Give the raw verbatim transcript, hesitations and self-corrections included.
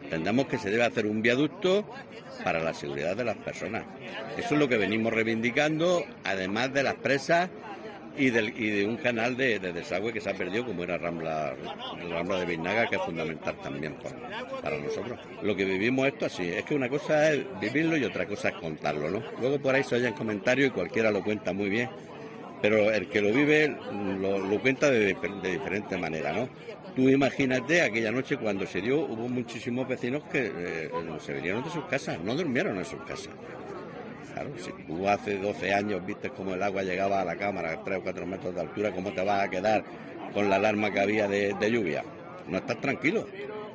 Entendemos que se debe hacer un viaducto para la seguridad de las personas. Eso es lo que venimos reivindicando, además de las presas y, del, y de un canal de, de desagüe que se ha perdido, como era Rambla, Rambla de Biznaga, que es fundamental también para, para nosotros. Lo que vivimos esto así, es que una cosa es vivirlo y otra cosa es contarlo, ¿no? Luego por ahí se oyen comentarios y cualquiera lo cuenta muy bien, pero el que lo vive lo, lo cuenta de, de diferente manera, ¿no? Tú imagínate aquella noche cuando se dio, hubo muchísimos vecinos que eh, se vinieron de sus casas, no durmieron en sus casas. Claro, si tú hace doce años viste cómo el agua llegaba a la cámara a tres o cuatro metros de altura, ¿cómo te vas a quedar con la alarma que había de, de lluvia? No estás tranquilo.